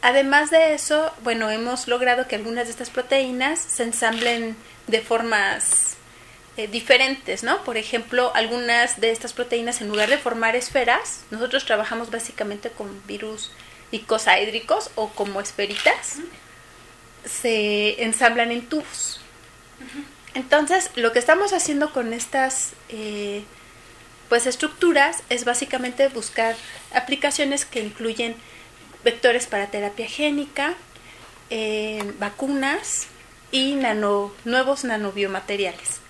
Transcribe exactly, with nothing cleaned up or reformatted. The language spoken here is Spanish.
Además de eso, bueno, hemos logrado que algunas de estas proteínas se ensamblen de formas eh, diferentes, ¿no? Por ejemplo, algunas de estas proteínas, en lugar de formar esferas, nosotros trabajamos básicamente con virus icosaédricos o como esferitas, uh-huh. se ensamblan en tubos. Uh-huh. Entonces, lo que estamos haciendo con estas eh, pues estructuras es básicamente buscar aplicaciones que incluyen vectores para terapia génica, eh, vacunas y nano, nuevos nanobiomateriales.